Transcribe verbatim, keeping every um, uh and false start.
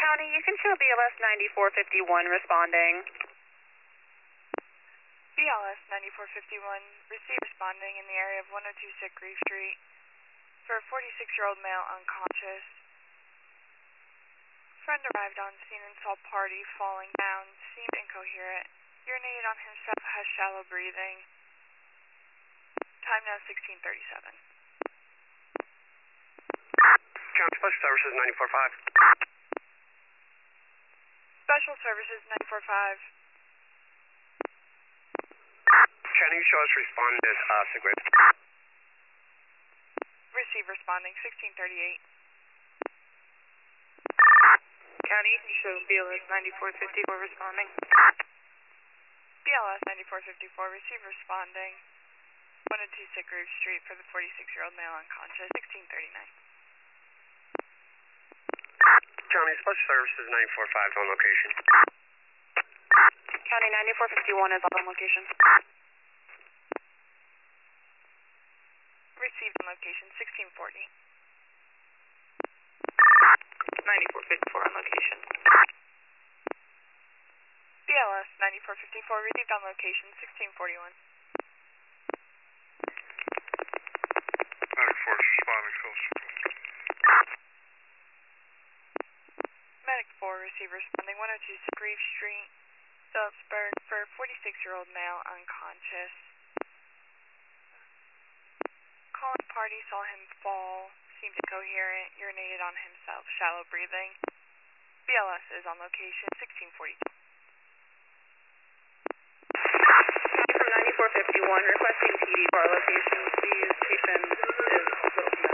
County, you can show B L S ninety-four fifty-one responding. B L S ninety-four fifty-one, receive responding in the area of one oh two Sick Grief Street for a forty-six-year-old male unconscious. Friend arrived on scene and saw party falling down, seemed incoherent, urinated on himself, has shallow breathing. Time now sixteen thirty-seven. County Special Services ninety-four five. Special Services ninety-four five. Can you show us respondent uh, cigarette? Receive responding sixteen thirty-eight. County, you can show B L S ninety-four fifty-four responding. B L S ninety-four fifty-four, receive responding one oh two Sick Grief Street for the forty-six-year-old male unconscious, sixteen thirty-nine. County Special Services ninety-four five on location. County ninety-four fifty-one is on location. Received on location, sixteen forty. ninety-four fifty-four on location. B L S ninety-four fifty-four, received on location, sixteen forty-one. ninety-four responding close. Medic four, receive responding one oh two Sick Grief Street, Phillipsburg for forty-six-year-old male unconscious. Calling party, saw him fall, seemed incoherent, urinated on himself, shallow breathing. B L S is on location, sixteen forty-two. From ninety-four fifty-one, requesting P D for our location, please. Patient is a little